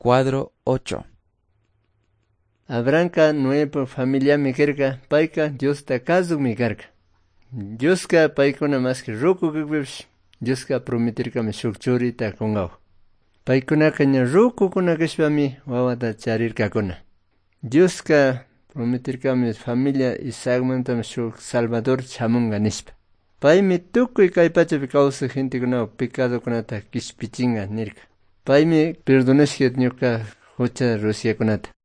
Cuadro 8. Abrahamka nueva familiami karka, payka Diosta kazukmi karka. Dioska paykuna maski ruku kukpipish, Dioska prometirkami shuk churita kungaw. Paykunaka ña rukukuna kashpami wawata charirkakuna. Dioska prometirkami familia Isaacmantami shuk Salvador chamunga nishpa. Paymi tukuy kay pachapi kawsaq gentekunawan pecadokunata kishpichinga nirka. Paymi perdonashka ñuka hucha Rusiakunata.